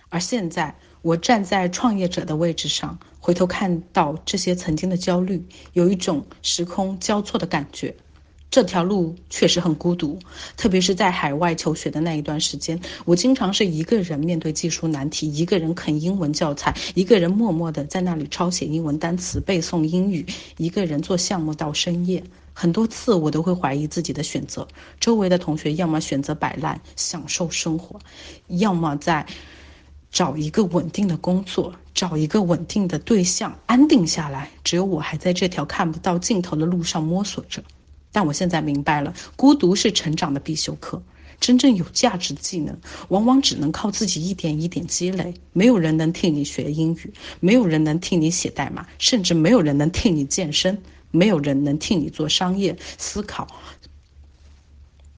而现在，我站在创业者的位置上，回头看到这些曾经的焦虑，有一种时空交错的感觉。这条路确实很孤独，特别是在海外求学的那一段时间，我经常是一个人面对技术难题，一个人啃英文教材，一个人默默地在那里抄写英文单词、背诵英语，一个人做项目到深夜。很多次我都会怀疑自己的选择，周围的同学要么选择摆烂享受生活，要么在找一个稳定的工作，找一个稳定的对象，安定下来。只有我还在这条看不到尽头的路上摸索着。但我现在明白了，孤独是成长的必修课。真正有价值的技能，往往只能靠自己一点一点积累。没有人能替你学英语，没有人能替你写代码，甚至没有人能替你健身，没有人能替你做商业思考，